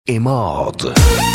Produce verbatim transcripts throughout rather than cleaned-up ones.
اماد.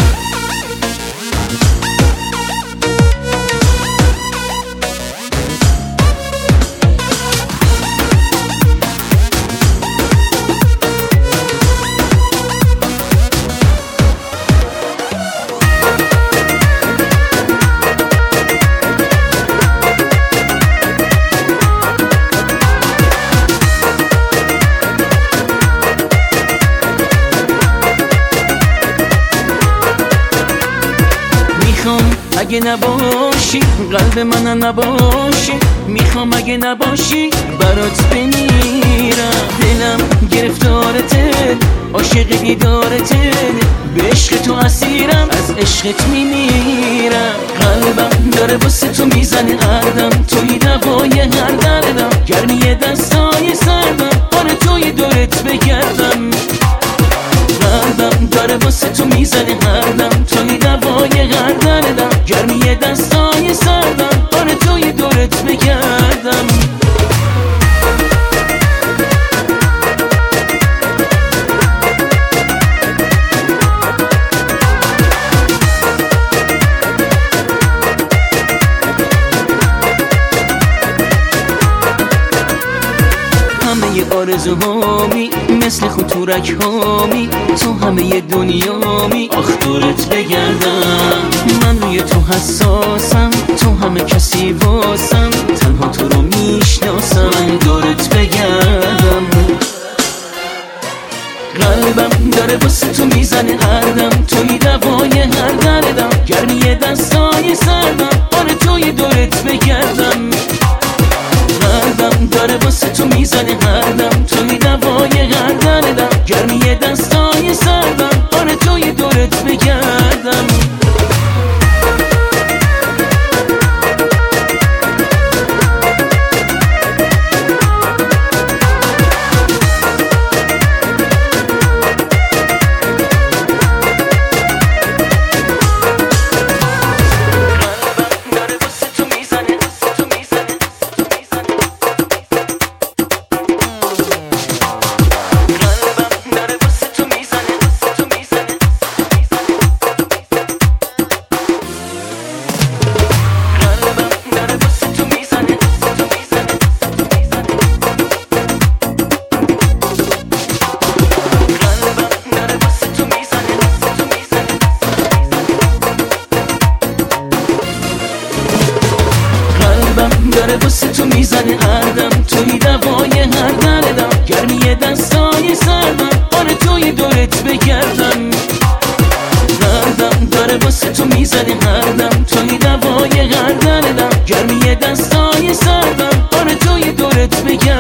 اگه نباشی قلب من نباشی، میخوام اگه نباشی برات بمیرم. دلم گرفتارته، عاشق دیدارته، به عشق تو اسیرم، از عشقت میمیرم. قلبم داره واسه تو میزنه هردم، توی دوای هر دردم، گرمی دستای سردم، آره توی دورت بگردم. قلبم داره واسه تو میزنه هردم، توی دوای هر دردم، گرمی دستای سردم، آره توی دورت بگردم. همه آرزوهامی مثل خطورک هامی، تو همه دنیامی، آخ دورت بگردم. من روی تو حساسم، تو همه کسی واسم، تنها تو رو میشناسم، من دورت بگردم. قلبم داره واسه تو میزنه هردم، توی دوای هر دردم، گرمی دستای سردم، آره توی دورت بگردم. قلبم داره واسه تو میزنه هردم، توی دوای هر دردم، گرمی دستای سردم، آره توی دورت بگردم. داره واسه تو میزنه هردم، توی دوای هر دردم، گرمی دستای سردم، آره توی دورت بگردم. قلبم داره واسه تو میزنه هردم، توی دوای هر دردم، گرمی دستای سردم، آره توی دورت بگردم.